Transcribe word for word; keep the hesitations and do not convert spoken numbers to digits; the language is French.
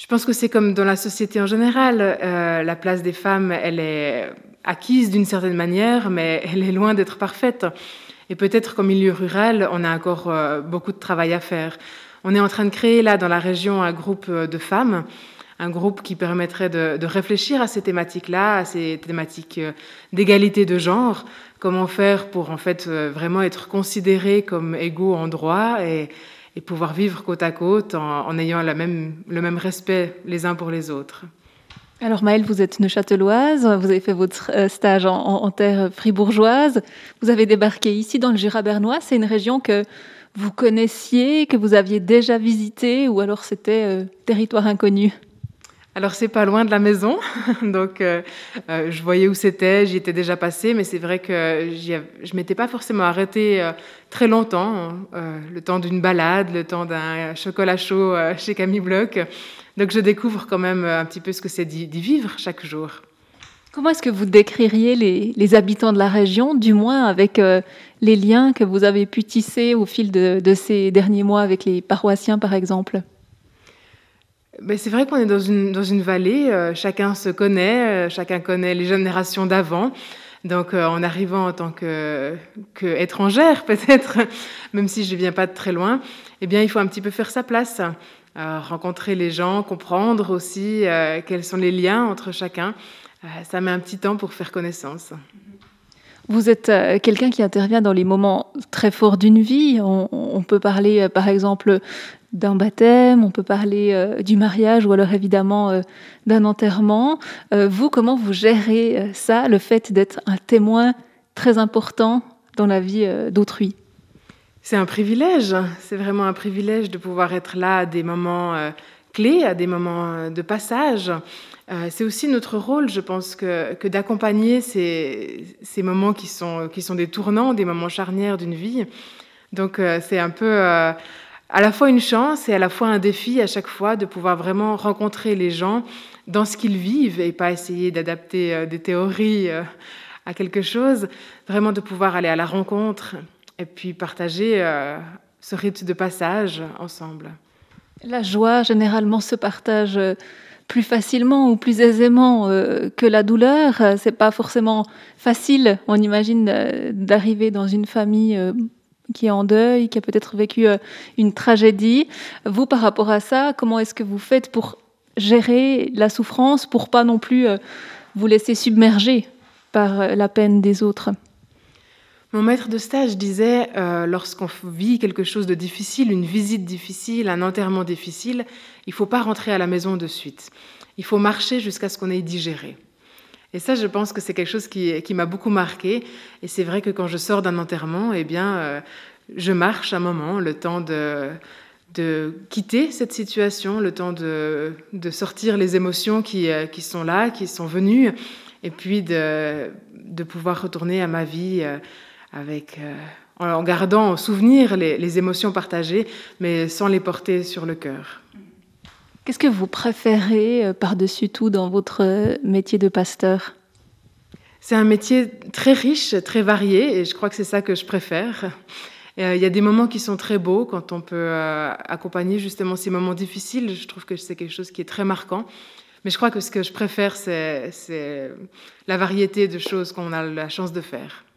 Je pense que c'est comme dans la société en général. Euh, la place des femmes, elle est acquise d'une certaine manière, mais elle est loin d'être parfaite. Et peut-être qu'au milieu rural, on a encore euh, beaucoup de travail à faire. On est en train de créer là dans la région un groupe de femmes, un groupe qui permettrait de, de réfléchir à ces thématiques-là, à ces thématiques d'égalité de genre. Comment faire pour en fait vraiment être considérés comme égaux en droit et, et pouvoir vivre côte à côte en, en ayant la même, le même respect les uns pour les autres. Alors Maëlle, vous êtes neuchâteloise, vous avez fait votre stage en, en, en terre fribourgeoise, vous avez débarqué ici dans le Jura bernois. C'est une région que vous connaissiez, que vous aviez déjà visitée, ou alors c'était euh, territoire inconnu? Alors c'est pas loin de la maison, donc euh, euh, je voyais où c'était, j'y étais déjà passée, mais c'est vrai que j'y av- je m'étais pas forcément arrêtée euh, très longtemps, euh, le temps d'une balade, le temps d'un chocolat chaud euh, chez Camille Bloch. Donc je découvre quand même un petit peu ce que c'est d'y, d'y vivre chaque jour. Comment est-ce que vous décririez les, les habitants de la région, du moins avec euh, les liens que vous avez pu tisser au fil de, de ces derniers mois avec les paroissiens, par exemple? Ben, c'est vrai qu'on est dans une, dans une vallée, euh, chacun se connaît, euh, chacun connaît les générations d'avant. Donc euh, en arrivant en tant que, que étrangère peut-être, même si je ne viens pas de très loin, eh bien il faut un petit peu faire sa place, euh, rencontrer les gens, comprendre aussi euh, quels sont les liens entre chacun. Euh, ça met un petit temps pour faire connaissance. Vous êtes euh, quelqu'un qui intervient dans les moments très forts d'une vie. On, on peut parler, euh, par exemple, d'un baptême, on peut parler euh, du mariage ou alors évidemment euh, d'un enterrement. Euh, vous, comment vous gérez euh, ça, le fait d'être un témoin très important dans la vie euh, d'autrui? C'est un privilège, c'est vraiment un privilège de pouvoir être là à des moments euh, clés, à des moments euh, de passage. Euh, c'est aussi notre rôle, je pense, que, que d'accompagner ces, ces moments qui sont, qui sont des tournants, des moments charnières d'une vie. Donc euh, c'est un peu euh, à la fois une chance et à la fois un défi à chaque fois de pouvoir vraiment rencontrer les gens dans ce qu'ils vivent et pas essayer d'adapter euh, des théories euh, à quelque chose, vraiment de pouvoir aller à la rencontre et puis partager euh, ce rite de passage ensemble. La joie, généralement, se partage euh, plus facilement ou plus aisément euh, que la douleur. Euh, C'est pas forcément facile, on imagine, euh, d'arriver dans une famille euh, qui est en deuil, qui a peut-être vécu euh, une tragédie. Vous, par rapport à ça, comment est-ce que vous faites pour gérer la souffrance, pour pas non plus euh, vous laisser submerger par euh, la peine des autres? Mon maître de stage disait, euh, lorsqu'on vit quelque chose de difficile, une visite difficile, un enterrement difficile, il ne faut pas rentrer à la maison de suite. Il faut marcher jusqu'à ce qu'on ait digéré. Et ça, je pense que c'est quelque chose qui, qui m'a beaucoup marqué. Et c'est vrai que quand je sors d'un enterrement, eh bien, euh, je marche un moment, le temps de, de quitter cette situation, le temps de, de sortir les émotions qui, euh, qui sont là, qui sont venues, et puis de, de pouvoir retourner à ma vie euh, avec, euh, en gardant en souvenir les, les émotions partagées, mais sans les porter sur le cœur. Qu'est-ce que vous préférez euh, par-dessus tout dans votre euh, métier de pasteur? C'est un métier très riche, très varié, et je crois que c'est ça que je préfère. Euh, il y a des moments qui sont très beaux quand on peut euh, accompagner justement ces moments difficiles. Je trouve que c'est quelque chose qui est très marquant. Mais je crois que ce que je préfère, c'est, c'est la variété de choses qu'on a la chance de faire.